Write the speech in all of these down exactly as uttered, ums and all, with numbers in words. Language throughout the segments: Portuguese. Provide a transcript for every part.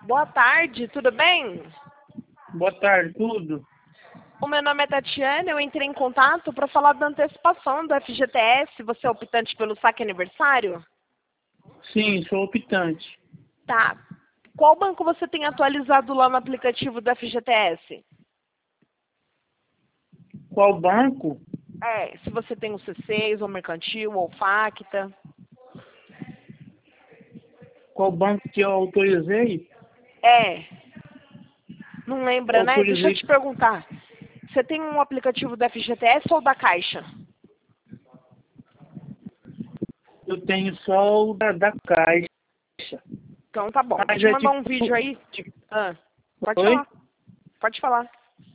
Boa tarde, tudo bem? Boa tarde, tudo? O meu nome é Tatiana, eu entrei em contato para falar da antecipação do F G T S. Você é optante pelo saque aniversário? Sim, sou optante. Tá. Qual banco você tem atualizado lá no aplicativo do F G T S? Qual banco? É, se você tem o C seis, ou Mercantil, ou Facta. Qual banco que eu autorizei? É. Não lembra, né? Deixa eu Autorizei. te perguntar. Você tem um aplicativo do F G T S ou da Caixa? Eu tenho só o da, da Caixa. Então tá bom. Vou Mas te é mandar tipo. um vídeo aí. tipo Ah, pode oi? falar. Pode falar.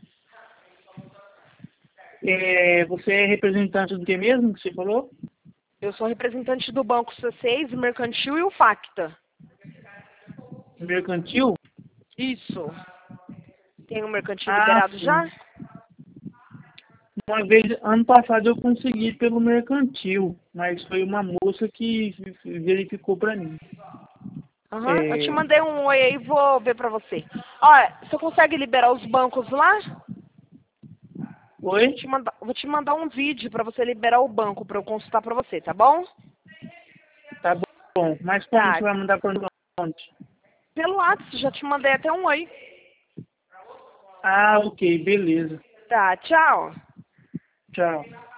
É, você é representante do que mesmo que você falou? Eu sou representante do Banco C seis, Mercantil e o Facta. Mercantil? Isso. Tem o Mercantil Ah, liberado já? sim. Uma vez, ano passado, eu consegui pelo Mercantil, mas foi uma moça que verificou para mim. Aham. Eu te É, mandei um oi aí, vou ver pra você. Olha, você consegue liberar os bancos lá? oi? Te mandar, vou te mandar um vídeo pra você liberar o banco pra eu consultar pra você, tá bom? Tá bom. Mas como Tá. você vai mandar para onde? Pelo WhatsApp, já te mandei até um oi. Ah, ok, beleza. Tá, tchau. Tchau.